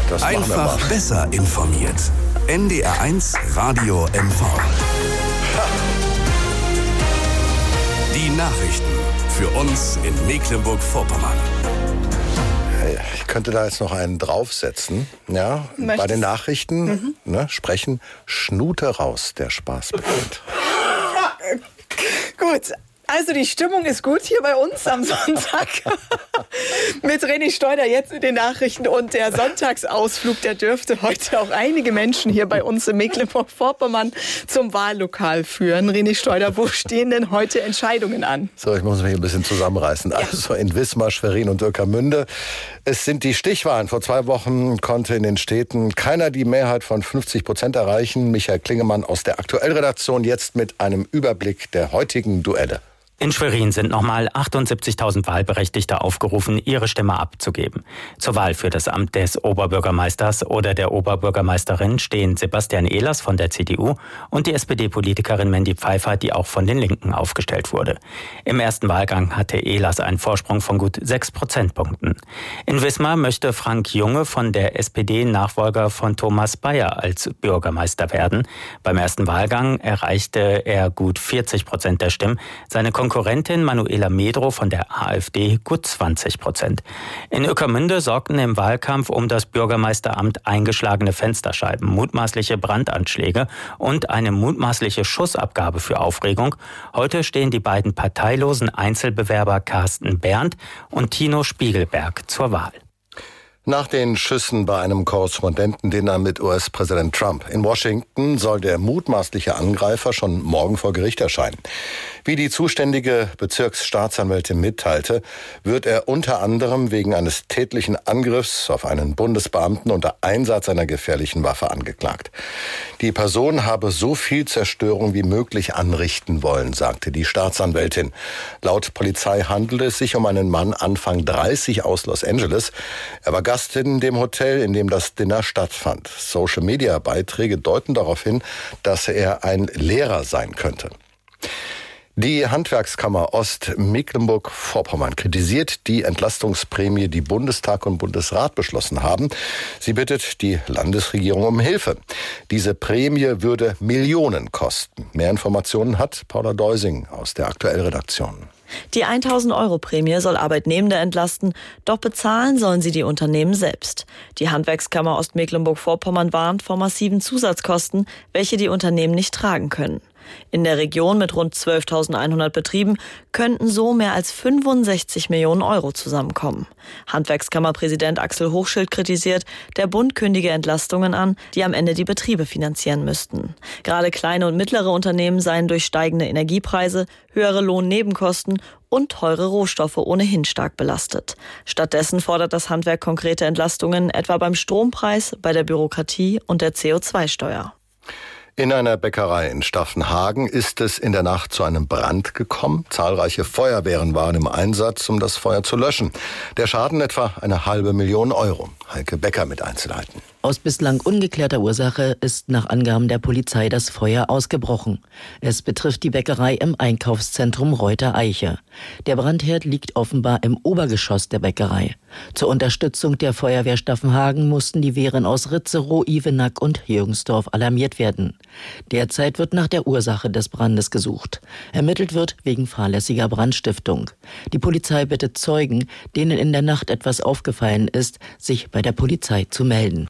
das machen wir mal. Einfach besser informiert. NDR1 Radio MV. Die Nachrichten für uns in Mecklenburg-Vorpommern. Ich könnte da jetzt noch einen draufsetzen. Ja, bei den Nachrichten sprechen Schnute raus, der Spaß beginnt. Gut. Also die Stimmung ist gut hier bei uns am Sonntag mit René Steuder jetzt in den Nachrichten und der Sonntagsausflug, der dürfte heute auch einige Menschen hier bei uns in Mecklenburg-Vorpommern zum Wahllokal führen. René Steuder, wo stehen denn heute Entscheidungen an? So, ich muss mich ein bisschen zusammenreißen. Also in Wismar, Schwerin und Ueckermünde. Es sind die Stichwahlen. Vor 2 Wochen konnte in den Städten keiner die Mehrheit von 50% erreichen. Michael Klingemann aus der Aktuellredaktion jetzt mit einem Überblick der heutigen Duelle. In Schwerin sind nochmal 78.000 Wahlberechtigte aufgerufen, ihre Stimme abzugeben. Zur Wahl für das Amt des Oberbürgermeisters oder der Oberbürgermeisterin stehen Sebastian Ehlers von der CDU und die SPD-Politikerin Mandy Pfeiffer, die auch von den Linken aufgestellt wurde. Im ersten Wahlgang hatte Ehlers einen Vorsprung von gut 6 Prozentpunkten. In Wismar möchte Frank Junge von der SPD Nachfolger von Thomas Bayer als Bürgermeister werden. Beim ersten Wahlgang erreichte er gut 40% der Stimmen. Seine Konkurrentin Manuela Medrow von der AfD gut 20%. In Ueckermünde sorgten im Wahlkampf um das Bürgermeisteramt eingeschlagene Fensterscheiben, mutmaßliche Brandanschläge und eine mutmaßliche Schussabgabe für Aufregung. Heute stehen die beiden parteilosen Einzelbewerber Carsten Berndt und Tino Spiegelberg zur Wahl. Nach den Schüssen bei einem Korrespondentendinner mit US-Präsident Trump in Washington soll der mutmaßliche Angreifer schon morgen vor Gericht erscheinen. Wie die zuständige Bezirksstaatsanwältin mitteilte, wird er unter anderem wegen eines tätlichen Angriffs auf einen Bundesbeamten unter Einsatz einer gefährlichen Waffe angeklagt. Die Person habe so viel Zerstörung wie möglich anrichten wollen, sagte die Staatsanwältin. Laut Polizei handelte es sich um einen Mann Anfang 30 aus Los Angeles. Er war Gast in dem Hotel, in dem das Dinner stattfand. Social-Media-Beiträge deuten darauf hin, dass er ein Lehrer sein könnte. Die Handwerkskammer Ost-Mecklenburg-Vorpommern kritisiert die Entlastungsprämie, die Bundestag und Bundesrat beschlossen haben. Sie bittet die Landesregierung um Hilfe. Diese Prämie würde Millionen kosten. Mehr Informationen hat Paula Deusing aus der Aktuellredaktion. Die 1.000-Euro-Prämie soll Arbeitnehmende entlasten, doch bezahlen sollen sie die Unternehmen selbst. Die Handwerkskammer Ostmecklenburg-Vorpommern warnt vor massiven Zusatzkosten, welche die Unternehmen nicht tragen können. In der Region mit rund 12.100 Betrieben könnten so mehr als 65 Millionen Euro zusammenkommen. Handwerkskammerpräsident Axel Hochschild kritisiert, der Bund kündige Entlastungen an, die am Ende die Betriebe finanzieren müssten. Gerade kleine und mittlere Unternehmen seien durch steigende Energiepreise, höhere Lohnnebenkosten und teure Rohstoffe ohnehin stark belastet. Stattdessen fordert das Handwerk konkrete Entlastungen, etwa beim Strompreis, bei der Bürokratie und der CO2-Steuer. In einer Bäckerei in Staffenhagen ist es in der Nacht zu einem Brand gekommen. Zahlreiche Feuerwehren waren im Einsatz, um das Feuer zu löschen. Der Schaden etwa 500.000 Euro. Heike Becker mit Einzelheiten. Aus bislang ungeklärter Ursache ist nach Angaben der Polizei das Feuer ausgebrochen. Es betrifft die Bäckerei im Einkaufszentrum Reuter-Eiche. Der Brandherd liegt offenbar im Obergeschoss der Bäckerei. Zur Unterstützung der Feuerwehr Staffenhagen mussten die Wehren aus Ritzerow, Ivenack und Jürgensdorf alarmiert werden. Derzeit wird nach der Ursache des Brandes gesucht. Ermittelt wird wegen fahrlässiger Brandstiftung. Die Polizei bittet Zeugen, denen in der Nacht etwas aufgefallen ist, sich bei der Polizei zu melden.